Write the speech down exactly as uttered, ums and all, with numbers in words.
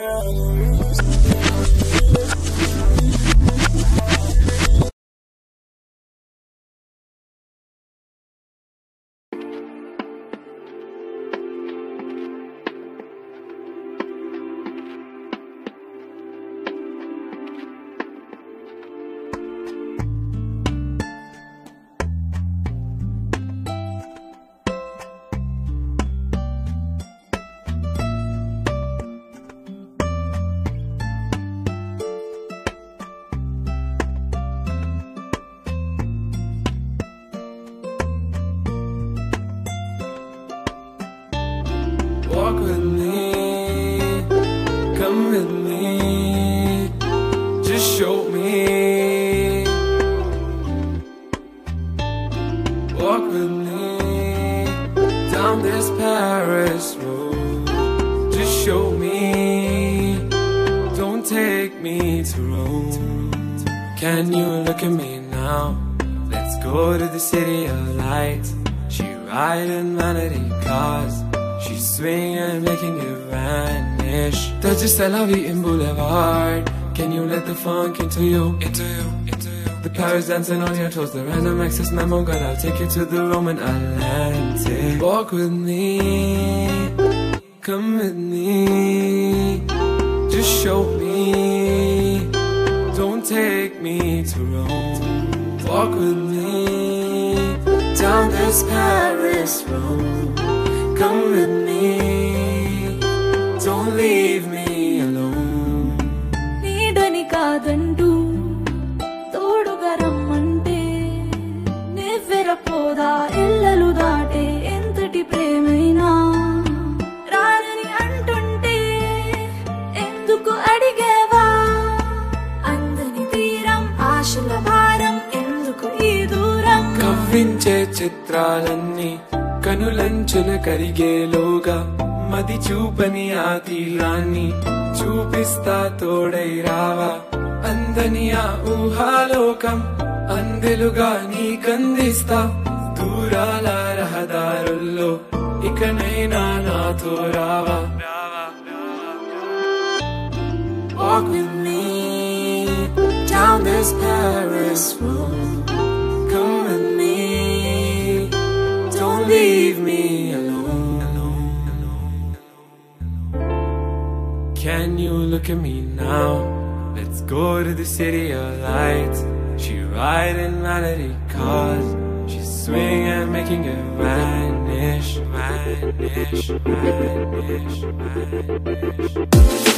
Walk with me, come with me, just show me. Walk with me down this Paris road, just show me. Don't take me to Rome. Can you look at me now? Let's go to the city of lights. She riding vanity cars, she's swinging, making it vanish. Touch just Tel Aviv in Boulevard. Can you let the funk into you? Into you, into you. The Paris dancing on your toes, the random access memo. God, I'll take you to the Roman Atlantic. Walk with me, come with me, just show me. Don't take me to Rome. Walk with me down this Paris road. Come with me, don't leave me alone. Needani kadantu toduga rammante nevvera poda illalu daate entati premaina raanani antunte enduku adigeva andani teeram aashula bharam enduku ee dooram కవ్వించే చిత్రాలన్నీ కనులంచున కరిగేలోగా మది చూపని ఆ తీరాన్ని చూపిస్తా తోడై రావా. అందని ఆ ఊహాలోకం అందెలుగా నీకందిస్తా. దూరాల రహదారుల్లో ఇకనైనా నాతో రావా. Walk with me down this Paris road. Come with me, don't leave me alone, alone, alone. Can you look at me now? Let's go to the city of lights. She riding vanity cars, she's swinging, making it vanish, vanish, vanish, vanish.